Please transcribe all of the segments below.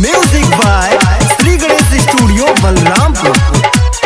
Music by Shri Ganesh studio Balrampur.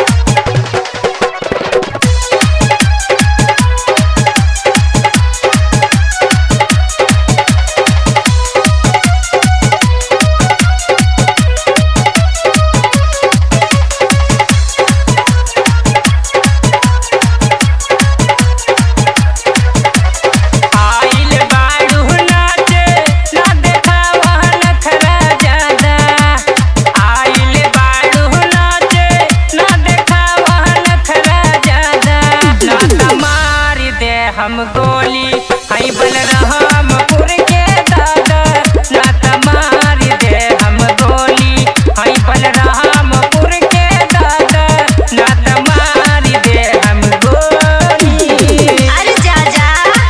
हम गोली हई बलरामपुर के दादा ना तमारी दे हम गोली हई बलरामपुर के दादा ना तमारी दे हम गोली। अरे जा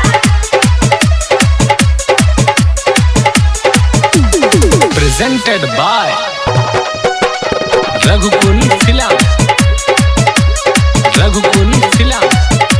presented by Raghukul Films। Raghukul Films।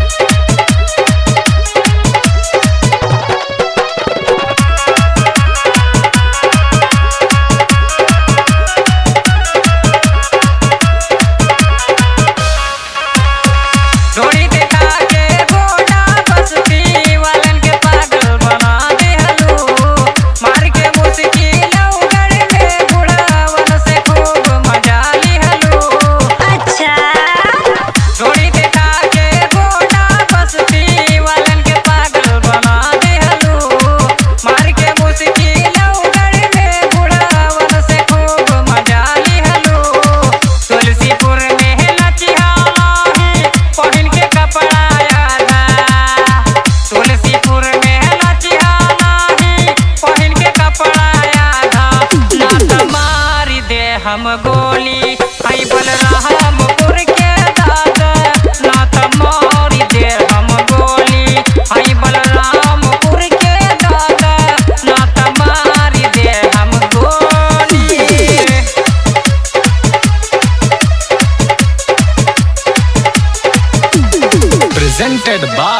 डोरी देखा के गोड़ा बस्ती वालन के पागल बना देहलू मार के मुश्किल उगड़ के बुढ़ावन से खूब मजा लिहलू। अच्छा डोरी देखा के गोड़ा बस्ती वालन के पागल बना देहलू मार के मुश्किल उगड़ के बुढ़ावन से खूब मजा लिहलू। तुलसीपुर में नचिहाना पहिन के कपड़ा आधा तुलसीपुर में नचिहाना पहिन के कपड़ा आधा ना तमारी दे हम गोली हई बलरामपुर के दादा ना तमारी दे हम गोली हई बलरामपुर के दादा ना तमारी दे हम गोली। Presented by